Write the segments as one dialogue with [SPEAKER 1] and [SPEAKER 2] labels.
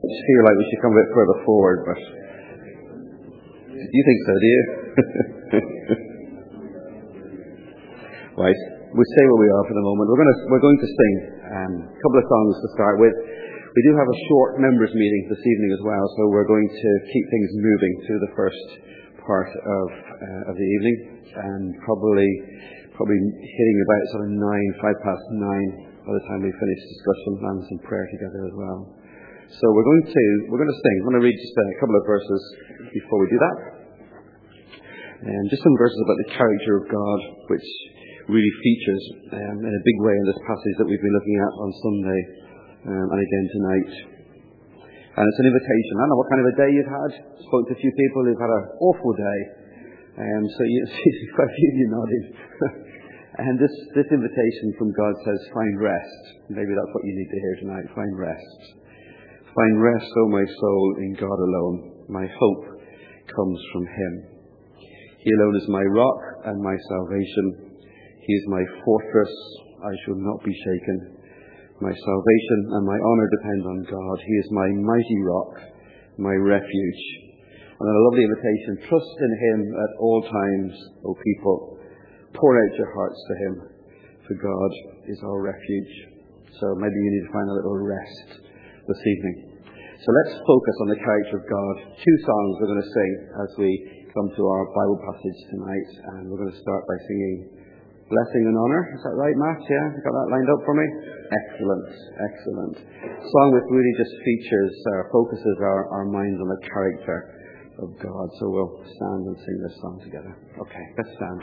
[SPEAKER 1] just feel like we should come a bit further forward, but you think so, do you? Right, we'll stay where we are for the moment. We're going to sing a couple of songs to start with. We do have a short members meeting this evening as well, so we're going to keep things moving through the first part of the evening, and probably hitting about sort of 9 by the time we finish discussion and some prayer together as well. So we're going to sing. I'm going to read just a couple of verses before we do that. And just some verses about the character of God, which really features in a big way in this passage that we've been looking at on Sunday and again tonight. And it's an invitation. I don't know what kind of a day you've had. Spoke to a few people who've had an awful day. So you see quite a few of you nodding. And this invitation from God says, find rest. Maybe that's what you need to hear tonight. Find rest. Find rest, O my soul, in God alone. My hope comes from Him. He alone is my rock and my salvation. He is my fortress. I shall not be shaken. My salvation and my honor depend on God. He is my mighty rock, my refuge. And then a lovely invitation. Trust in Him at all times, O people. Pour out your hearts to Him, for God is our refuge. So maybe you need to find a little rest this evening. So let's focus on the character of God. 2 songs we're going to sing as we come to our Bible passage tonight. And we're going to start by singing Blessing and Honor. Is that right, Matt? Yeah? You got that lined up for me? Excellent. Excellent. Song which really just focuses our minds on the character of God. So we'll stand and sing this song together. Okay, let's stand.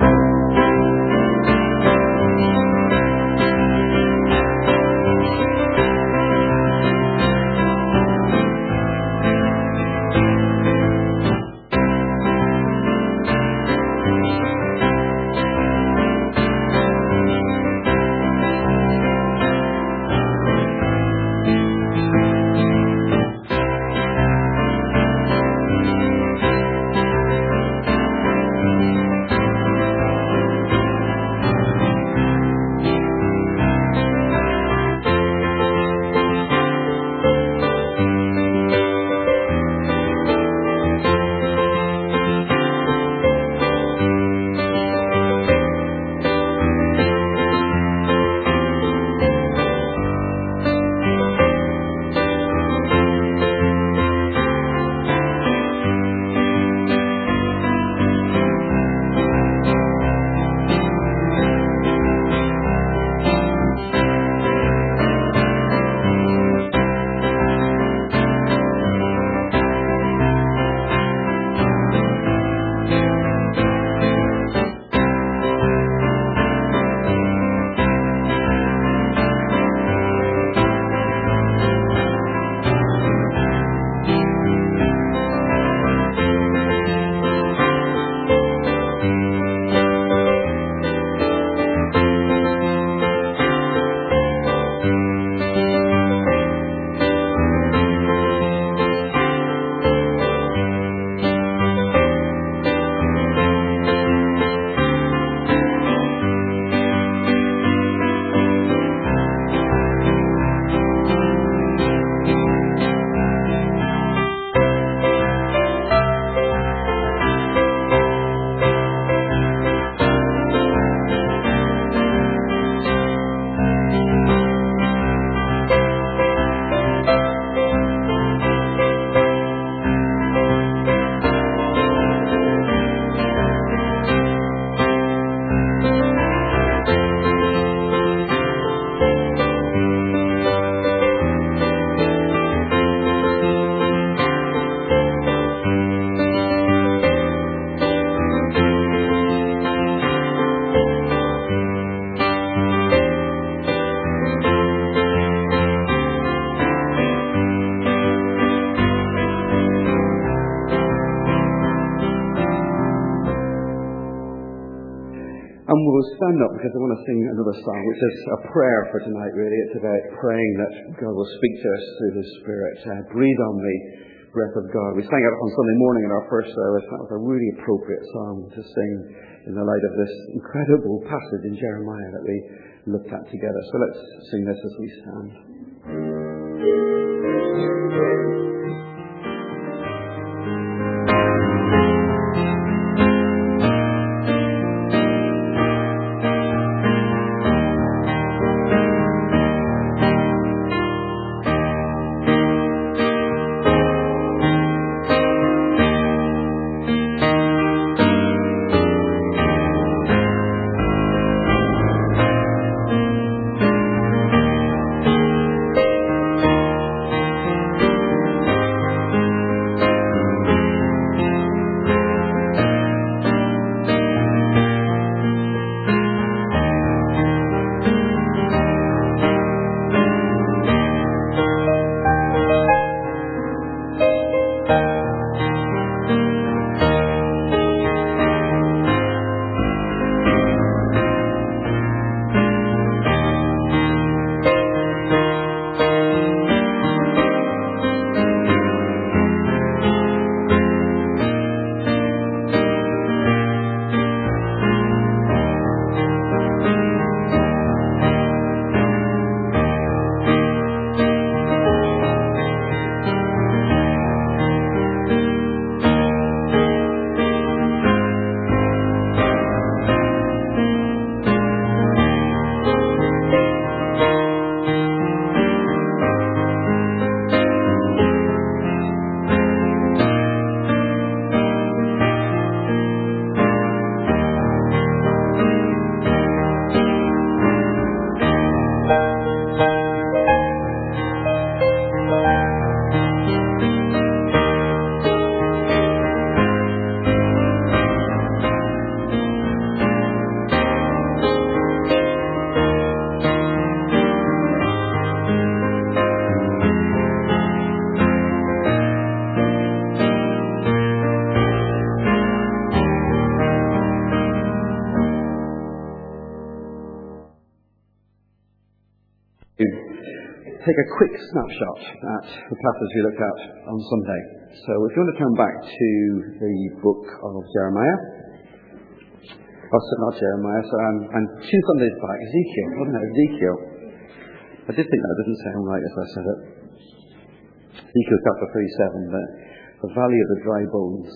[SPEAKER 1] And we'll stand up because I want to sing another song, which is a prayer for tonight, really. It's about praying that God will speak to us through His Spirit. Breathe on me, breath of God. We sang it on Sunday morning in our first service. That was a really appropriate song to sing in the light of this incredible passage in Jeremiah that we looked at together. So let's sing this as we stand. take a quick snapshot at the passage we looked at on Sunday. So if you want to turn back to the book of Jeremiah, not Jeremiah, so I'm 2 Sundays back, Ezekiel, wasn't it? Ezekiel. I did think that didn't sound right as I said it. Ezekiel chapter 37, the valley of the dry bones.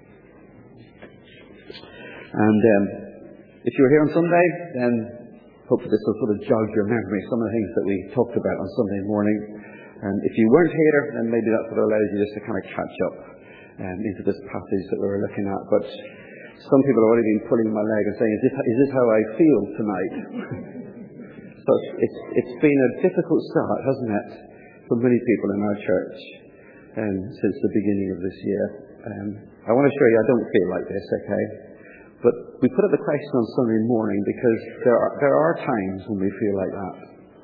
[SPEAKER 1] And if you were here on Sunday, then hopefully this will sort of jog your memory, some of the things that we talked about on Sunday morning. And if you weren't here, then maybe that sort of allows you just to kind of catch up into this passage that we were looking at. But some people have already been pulling my leg and saying, is this how I feel tonight? So it's been a difficult start, hasn't it, for many people in our church since the beginning of this year. I want to show you I don't feel like this, okay? But we put up the question on Sunday morning because there are times when we feel like that.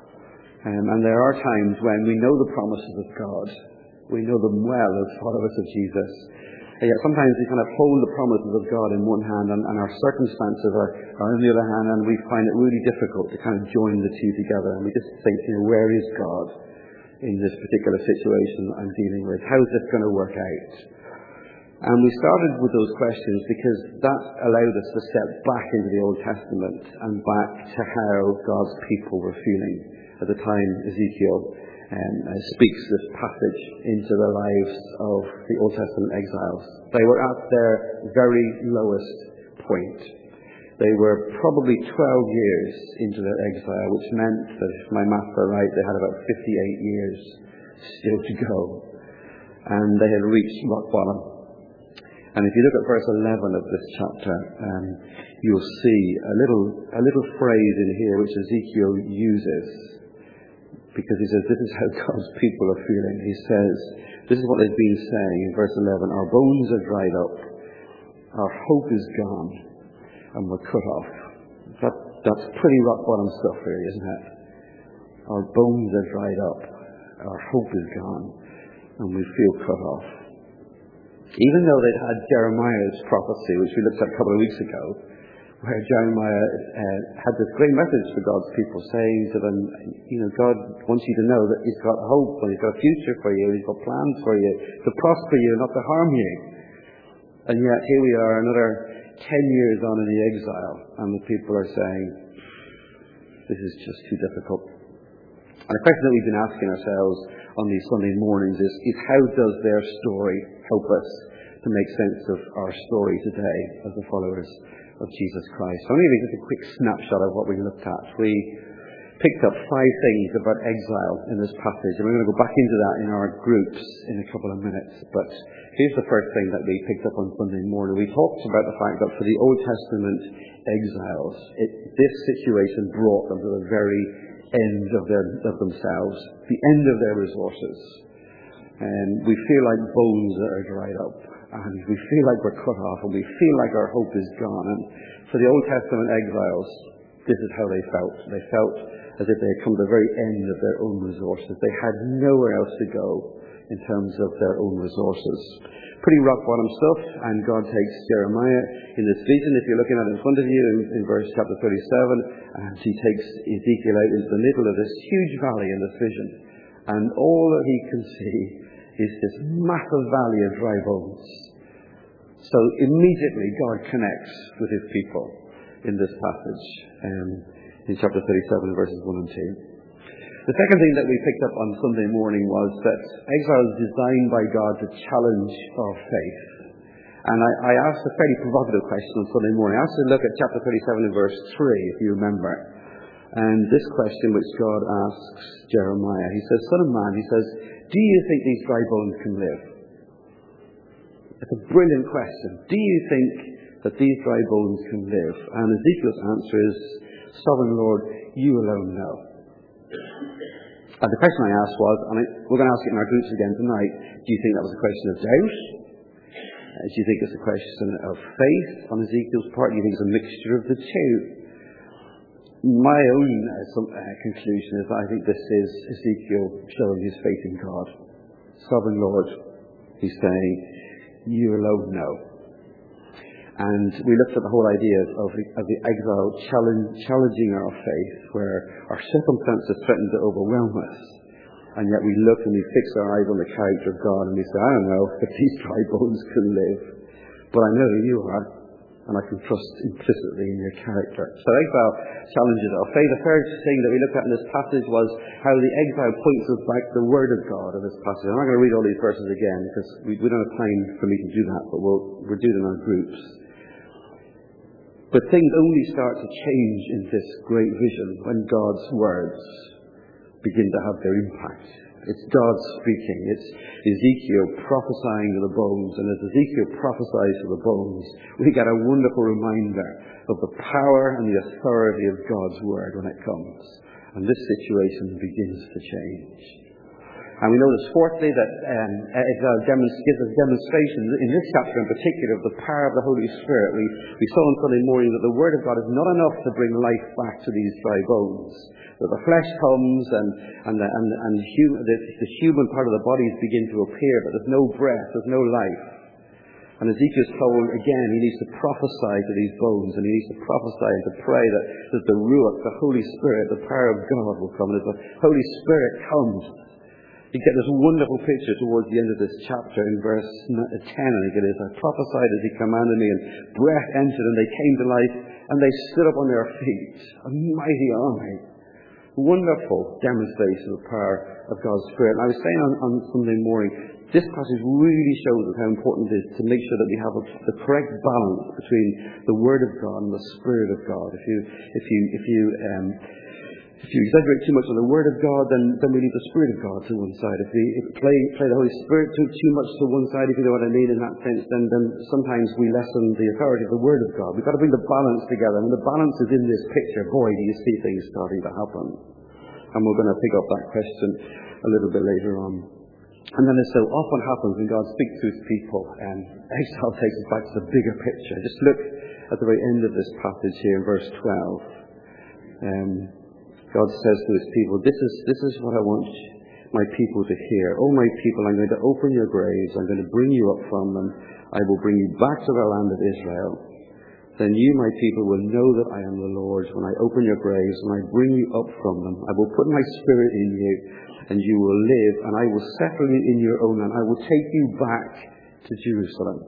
[SPEAKER 1] And there are times when we know the promises of God. We know them well as followers of Jesus. And yet sometimes we kind of hold the promises of God in one hand and our circumstances are in the other hand, and we find it really difficult to kind of join the two together. And we just think, where is God in this particular situation I'm dealing with? How is this going to work out? And we started with those questions because that allowed us to step back into the Old Testament and back to how God's people were feeling at the time Ezekiel speaks this passage into the lives of the Old Testament exiles. They were at their very lowest point. They were probably 12 years into their exile, which meant that, if my maths are right, they had about 58 years still to go. And they had reached rock bottom. And if you look at verse 11 of this chapter, you'll see a little phrase in here which Ezekiel uses, because he says this is how God's people are feeling. He says, this is what they've been saying in verse 11, our bones are dried up, our hope is gone, and we're cut off. That's pretty rock bottom stuff really, isn't it? Our bones are dried up, our hope is gone, and we feel cut off. Even though they'd had Jeremiah's prophecy, which we looked at a couple of weeks ago, where Jeremiah had this great message for God's people, saying to them, God wants you to know that He's got hope and He's got a future for you, He's got plans for you, to prosper you, not to harm you. And yet here we are, another 10 years on in the exile, and the people are saying, this is just too difficult. And the question that we've been asking ourselves on these Sunday mornings is how does their story help us to make sense of our story today as the followers of Jesus Christ? So I'm going to give you just a quick snapshot of what we looked at. We picked up 5 things about exile in this passage, and we're going to go back into that in our groups in a couple of minutes. But here's the first thing that we picked up on Sunday morning. We talked about the fact that for the Old Testament exiles, this situation brought them to the very end of themselves, the end of their resources. And we feel like bones that are dried up, and we feel like we're cut off, and we feel like our hope is gone. And for the Old Testament exiles, this is how they felt. They felt as if they had come to the very end of their own resources. They had nowhere else to go in terms of their own resources. Pretty rock bottom stuff, and God takes Jeremiah in this vision, if you're looking at it in front of you, in verse chapter 37, and He takes Ezekiel out into the middle of this huge valley in this vision. And all that he can see is this massive valley of dry bones. So immediately God connects with His people in this passage in chapter 37, verses 1 and 2. The second thing that we picked up on Sunday morning was that exile is designed by God to challenge our faith. And I asked a fairly provocative question on Sunday morning. I asked you to look at chapter 37 and verse 3, if you remember. And this question which God asks Jeremiah, He says, Son of man, He says, do you think these dry bones can live? It's a brilliant question. Do you think that these dry bones can live? And Ezekiel's answer is, Sovereign Lord, you alone know. And the question I asked was, and we're going to ask it in our groups again tonight, do you think that was a question of doubt? Do you think it's a question of faith on Ezekiel's part? Do you think it's a mixture of the two? My own conclusion is that I think this is Ezekiel showing his faith in God. Sovereign Lord, he's saying, you alone know. And we looked at the whole idea of the exile challenging our faith, where our circumstances threaten to overwhelm us. And yet we look and we fix our eyes on the character of God and we say, I don't know if these dry bones can live, but I know who you are, and I can trust implicitly in your character. So exile challenges us. The third thing that we looked at in this passage was how the exile points us back to the Word of God in this passage. I'm not going to read all these verses again because we don't have time for me to do that, but we'll do it in our groups. But things only start to change in this great vision when God's words begin to have their impact. It's God speaking. It's Ezekiel prophesying to the bones. And as Ezekiel prophesies to the bones, we get a wonderful reminder of the power and the authority of God's word when it comes. And this situation begins to change. And we notice fourthly that it gives us demonstration in this chapter in particular of the power of the Holy Spirit. We saw on Sunday morning that the Word of God is not enough to bring life back to these dry bones. That the flesh comes and the human part of the bodies begin to appear, but there's no breath, there's no life. And Ezekiel's told again he needs to prophesy to these bones, and he needs to prophesy and to pray that the Ruach, the Holy Spirit, the power of God will come. And as the Holy Spirit comes, you get this wonderful picture towards the end of this chapter in verse 10, I think it is. I prophesied as he commanded me, and breath entered, and they came to life, and they stood up on their feet, a mighty army. Wonderful demonstration of the power of God's Spirit. And I was saying on Sunday morning, this passage really shows us how important it is to make sure that we have the correct balance between the Word of God and the Spirit of God. If you exaggerate too much on the Word of God, then we leave the Spirit of God to one side. If we play the Holy Spirit too much to one side, if you know what I mean in that sense, then sometimes we lessen the authority of the Word of God. We've got to bring the balance together. And the balance is in this picture. Boy, do you see things starting to happen. And we're going to pick up that question a little bit later on. And then as so often happens when God speaks to his people, exile takes us back to the bigger picture. Just look at the very end of this passage here in verse 12. God says to his people, this is what I want my people to hear. Oh, my people, I'm going to open your graves. I'm going to bring you up from them. I will bring you back to the land of Israel. Then you, my people, will know that I am the Lord when I open your graves and I bring you up from them. I will put my spirit in you and you will live, and I will settle you in your own land. I will take you back to Jerusalem.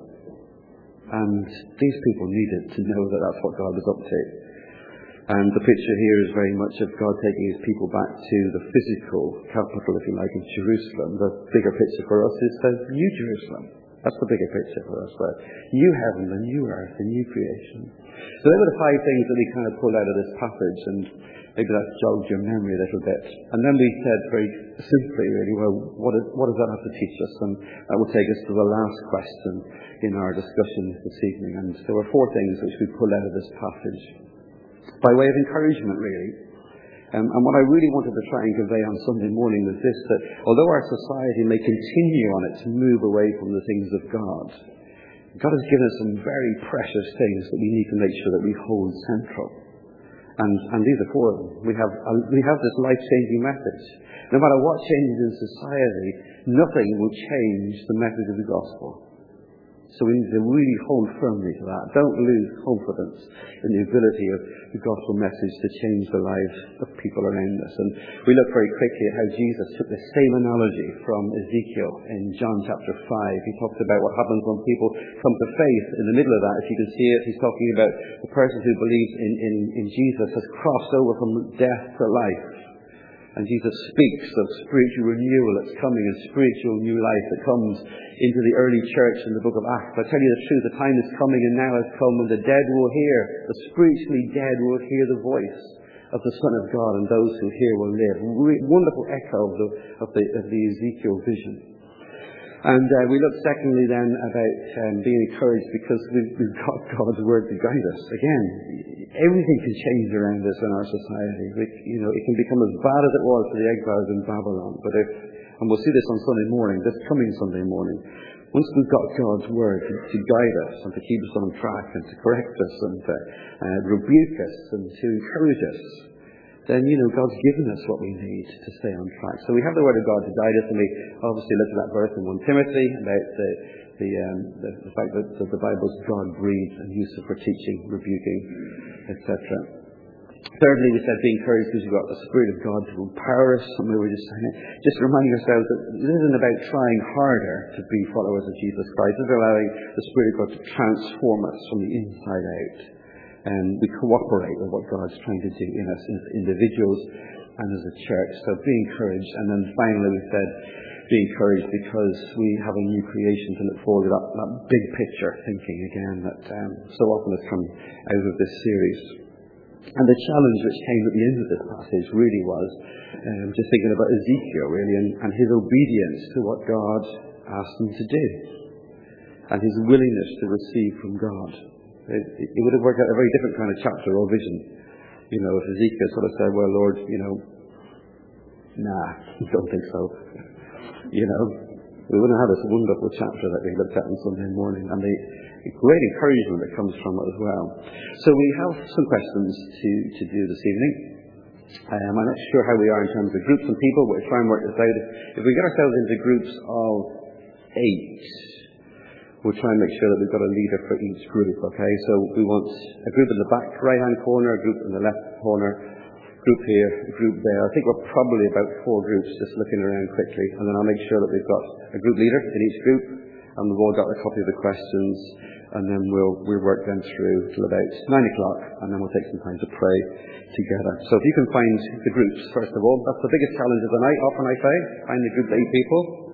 [SPEAKER 1] And these people needed to know that that's what God was up to. And the picture here is very much of God taking his people back to the physical capital, if you like, of Jerusalem. The bigger picture for us is the new Jerusalem. That's the bigger picture for us. The new heaven, the new earth, the new creation. So they were the 5 things that we kind of pulled out of this passage, and maybe that's jogged your memory a little bit. And then we said very simply, really, well, what does that have to teach us? And that will take us to the last question in our discussion this evening. And there were 4 things which we pulled out of this passage, by way of encouragement, really. And what I really wanted to try and convey on Sunday morning was this, that although our society may continue on its move away from the things of God, God has given us some very precious things that we need to make sure that we hold central. And these are 4 of them. We have this life-changing message. No matter what changes in society, nothing will change the message of the gospel. So we need to really hold firmly to that. Don't lose confidence in the ability of the gospel message to change the lives of people around us. And we look very quickly at how Jesus took the same analogy from Ezekiel in John chapter 5. He talks about what happens when people come to faith. In the middle of that, if you can see it, he's talking about the person who believes in Jesus has crossed over from death to life. And Jesus speaks of spiritual renewal that's coming and spiritual new life that comes into the early church in the book of Acts. I tell you the truth, the time is coming and now has come when the dead will hear, the spiritually dead will hear the voice of the Son of God, and those who hear will live. Wonderful echo of the Ezekiel vision. And we look secondly then about being encouraged because we've got God's word to guide us. Again, everything can change around us in our society. It can become as bad as it was for the exiles in Babylon. And we'll see this on Sunday morning, this coming Sunday morning. Once we've got God's word to guide us and to keep us on track and to correct us and to rebuke us and to encourage us, then, God's given us what we need to stay on track. So we have the Word of God to guide us, and we obviously looked at that verse in 1 Timothy about the fact that the Bible is God-breathed and useful for teaching, rebuking, etc. Thirdly, we said be encouraged because you've got the Spirit of God to empower us. And we were just saying, just reminding ourselves that this isn't about trying harder to be followers of Jesus Christ. It's allowing the Spirit of God to transform us from the inside out. And we cooperate with what God's trying to do in us as individuals and as a church. So be encouraged. And then finally we said, be encouraged because we have a new creation to look forward to, that big picture thinking again that so often has come out of this series. And the challenge which came at the end of this passage really was just thinking about Ezekiel really and his obedience to what God asked him to do and his willingness to receive from God. It would have worked out a very different kind of chapter or vision, if Ezekiel sort of said, well, Lord, nah, don't think so. We wouldn't have this wonderful chapter that we looked at on Sunday morning and the great encouragement that comes from it as well. So we have some questions to do this evening. I'm not sure how we are in terms of groups and people, but we'll try and work this out. If we get ourselves into groups of 8, we'll try and make sure that we've got a leader for each group, okay? So we want a group in the back right-hand corner, a group in the left corner, group here, a group there. I think we're probably about 4 groups, just looking around quickly. And then I'll make sure that we've got a group leader in each group, and we've all got a copy of the questions, and then we'll work them through till about 9 o'clock, and then we'll take some time to pray together. So if you can find the groups, first of all, that's the biggest challenge of the night, often I say, find the group of 8 people.